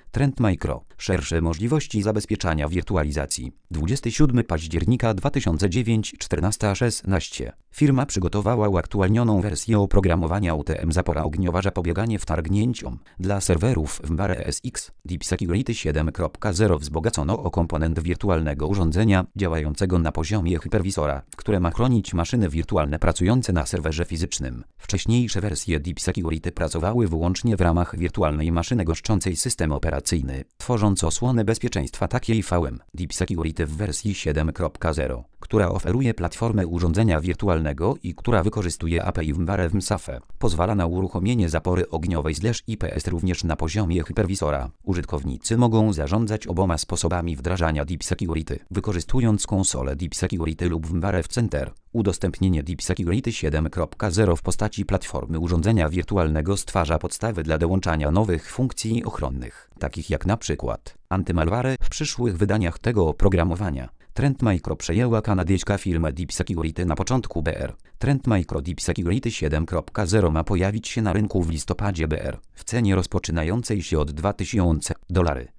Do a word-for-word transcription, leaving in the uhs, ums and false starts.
Trend Micro. Szersze możliwości zabezpieczania wirtualizacji. dwudziestego siódmego października dwa tysiące dziewiątego czternaście szesnaście. Firma przygotowała uaktualnioną wersję oprogramowania U T M Zapora ogniowa zapobieganie wtargnięciom. Dla serwerów VMware E S X Deep Security siedem kropka zero wzbogacono o komponent wirtualnego urządzenia działającego na poziomie hypervisora, które ma chronić maszyny wirtualne pracujące na serwerze fizycznym. Wcześniejsze wersje Deep Security pracowały wyłącznie w ramach wirtualnej maszyny goszczącej system operacyjny, tworząc osłonę bezpieczeństwa takiej V M Deep Security w wersji siedem kropka zero, która oferuje platformę urządzenia wirtualnego i która wykorzystuje A P I VMware WMSAFE. Pozwala na uruchomienie zapory ogniowej slash I P S również na poziomie hypervisora. Użytkownicy mogą zarządzać oboma sposobami wdrażania Deep Security, wykorzystując konsolę Deep Security lub VMware Center. Udostępnienie Deep Security siedem kropka zero w postaci platformy urządzenia wirtualnego stwarza podstawy dla dołączania nowych funkcji ochronnych, takich jak na przykład antymalware w przyszłych wydaniach tego oprogramowania. Trend Micro przejęła kanadyjska firma Deep Security na początku B R. Trend Micro Deep Security siedem kropka zero ma pojawić się na rynku w listopadzie B R w cenie rozpoczynającej się od dwa tysiące dolarów.